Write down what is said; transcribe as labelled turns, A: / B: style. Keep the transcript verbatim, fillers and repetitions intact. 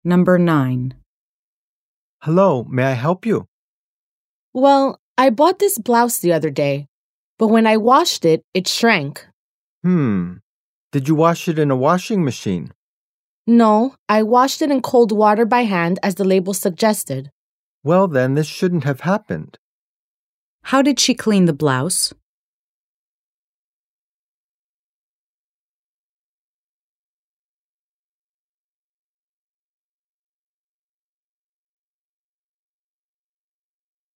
A: Number nine.
B: Hello, may I help you?
C: Well, I bought this blouse the other day, but when I washed it, it shrank.
B: Hmm. Did you wash it in a washing machine?
C: No, I washed it in cold water by hand as the label suggested.
B: Well, then, this shouldn't have happened.
A: How did she clean the blouse?